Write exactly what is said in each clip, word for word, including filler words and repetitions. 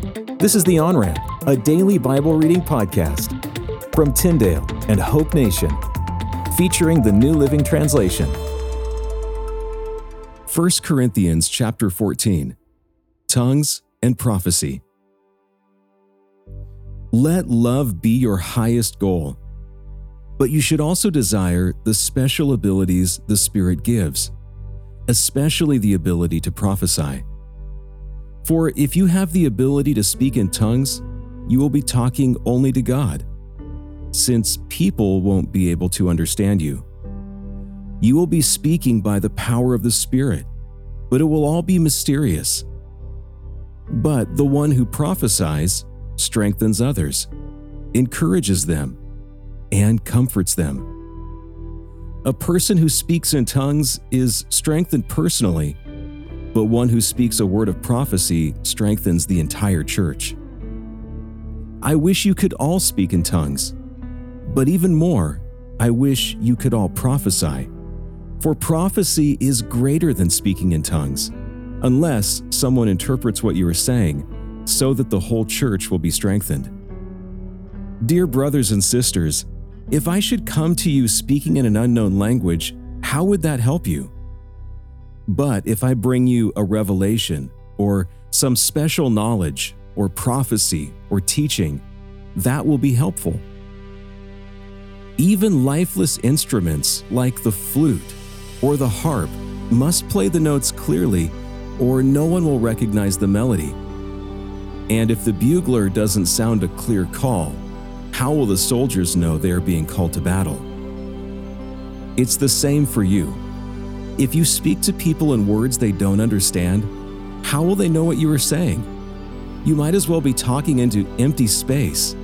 This is The On-Ramp, a daily Bible reading podcast from Tyndale and Hope Nation, featuring the New Living Translation. First Corinthians chapter fourteen, Tongues and Prophecy. Let love be your highest goal, but you should also desire the special abilities the Spirit gives, especially the ability to prophesy. For if you have the ability to speak in tongues, you will be talking only to God, since people won't be able to understand you. You will be speaking by the power of the Spirit, but it will all be mysterious. But the one who prophesies strengthens others, encourages them, and comforts them. A person who speaks in tongues is strengthened personally, but one who speaks a word of prophecy strengthens the entire church. I wish you could all speak in tongues, but even more, I wish you could all prophesy. For prophecy is greater than speaking in tongues, unless someone interprets what you are saying, so that the whole church will be strengthened. Dear brothers and sisters, if I should come to you speaking in an unknown language, how would that help you? But if I bring you a revelation, or some special knowledge, or prophecy, or teaching, that will be helpful. Even lifeless instruments like the flute or the harp must play the notes clearly, or no one will recognize the melody. And if the bugler doesn't sound a clear call, how will the soldiers know they are being called to battle? It's the same for you. If you speak to people in words they don't understand, how will they know what you are saying? You might as well be talking into empty space.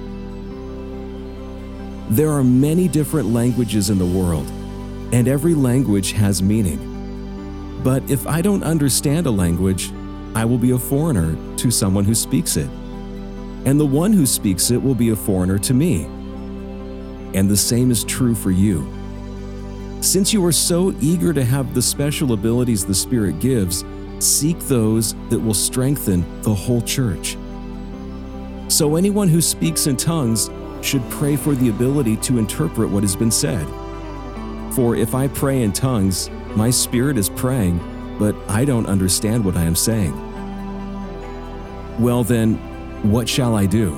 There are many different languages in the world, and every language has meaning. But if I don't understand a language, I will be a foreigner to someone who speaks it, and the one who speaks it will be a foreigner to me. And the same is true for you. Since you are so eager to have the special abilities the Spirit gives, seek those that will strengthen the whole church. So anyone who speaks in tongues should pray for the ability to interpret what has been said. For if I pray in tongues, my spirit is praying, but I don't understand what I am saying. Well then, what shall I do?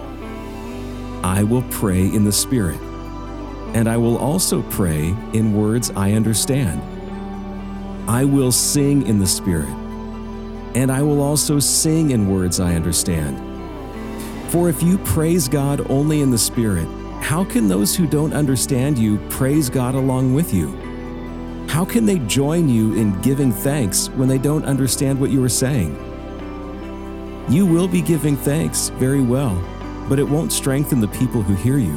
I will pray in the Spirit, and I will also pray in words I understand. I will sing in the Spirit, and I will also sing in words I understand. For if you praise God only in the Spirit, how can those who don't understand you praise God along with you? How can they join you in giving thanks when they don't understand what you are saying? You will be giving thanks very well, but it won't strengthen the people who hear you.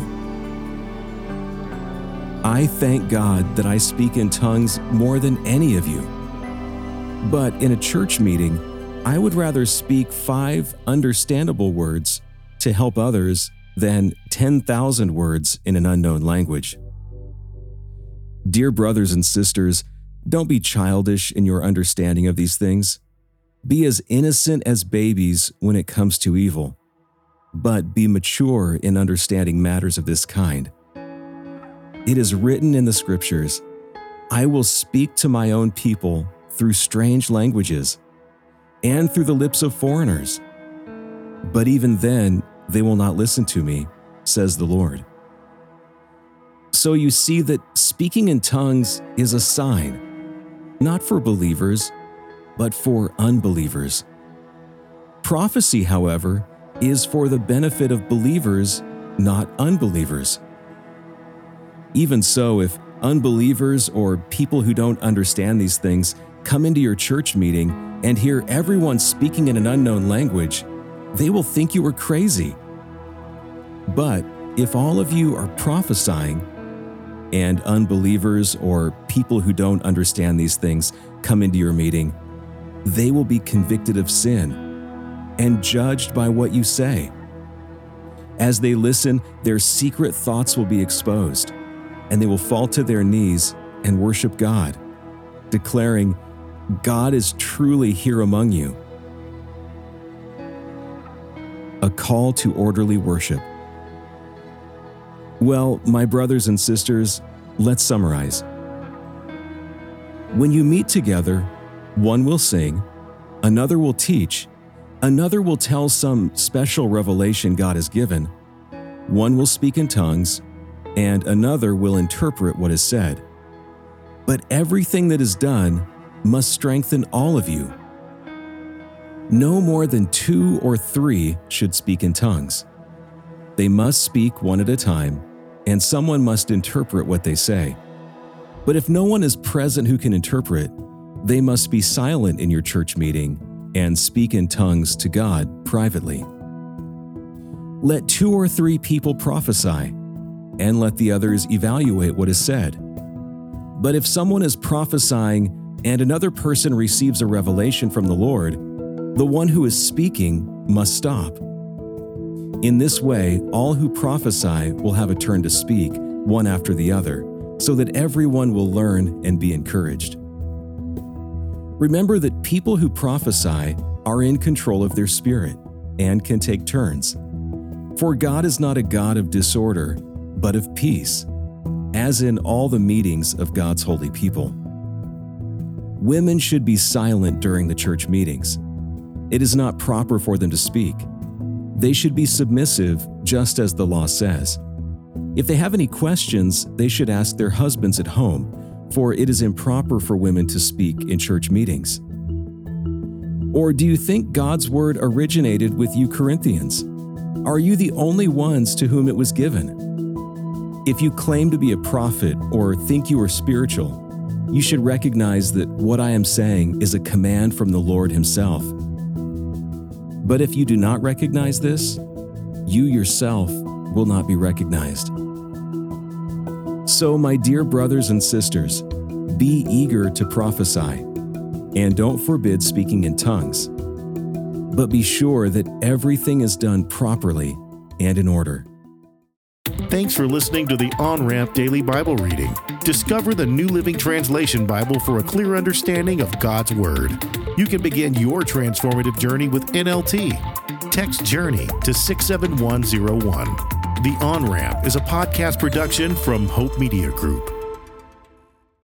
I thank God that I speak in tongues more than any of you. But in a church meeting, I would rather speak five understandable words to help others than ten thousand words in an unknown language. Dear brothers and sisters, don't be childish in your understanding of these things. Be as innocent as babies when it comes to evil, but be mature in understanding matters of this kind. It is written in the Scriptures, I will speak to my own people through strange languages and through the lips of foreigners. But even then, they will not listen to me, says the Lord. So you see that speaking in tongues is a sign, not for believers, but for unbelievers. Prophecy, however, is for the benefit of believers, not unbelievers. Even so, if unbelievers or people who don't understand these things come into your church meeting and hear everyone speaking in an unknown language, they will think you are crazy. But if all of you are prophesying, and unbelievers or people who don't understand these things come into your meeting, they will be convicted of sin and judged by what you say. As they listen, their secret thoughts will be exposed, and they will fall to their knees and worship God, declaring, God is truly here among you. call to orderly worship. Well, my brothers and sisters, let's summarize. When you meet together, one will sing, another will teach, another will tell some special revelation God has given, one will speak in tongues, and another will interpret what is said. But everything that is done must strengthen all of you. No more than two or three should speak in tongues. They must speak one at a time, and someone must interpret what they say. But if no one is present who can interpret, they must be silent in your church meeting and speak in tongues to God privately. Let two or three people prophesy, and let the others evaluate what is said. But if someone is prophesying and another person receives a revelation from the Lord, the one who is speaking must stop. In this way, all who prophesy will have a turn to speak, one after the other, so that everyone will learn and be encouraged. Remember that people who prophesy are in control of their spirit and can take turns. For God is not a God of disorder, but of peace, as in all the meetings of God's holy people. Women should be silent during the church meetings. It is not proper for them to speak. They should be submissive, just as the law says. If they have any questions, they should ask their husbands at home, for it is improper for women to speak in church meetings. Or do you think God's word originated with you Corinthians? Are you the only ones to whom it was given? If you claim to be a prophet or think you are spiritual, you should recognize that what I am saying is a command from the Lord Himself. But if you do not recognize this, you yourself will not be recognized. So, my dear brothers and sisters, be eager to prophesy, and don't forbid speaking in tongues. But be sure that everything is done properly and in order. Thanks for listening to the On-Ramp Daily Bible Reading. Discover the New Living Translation Bible for a clear understanding of God's Word. You can begin your transformative journey with N L T. Text JOURNEY to six seven one zero one. The On-Ramp is a podcast production from Hope Media Group.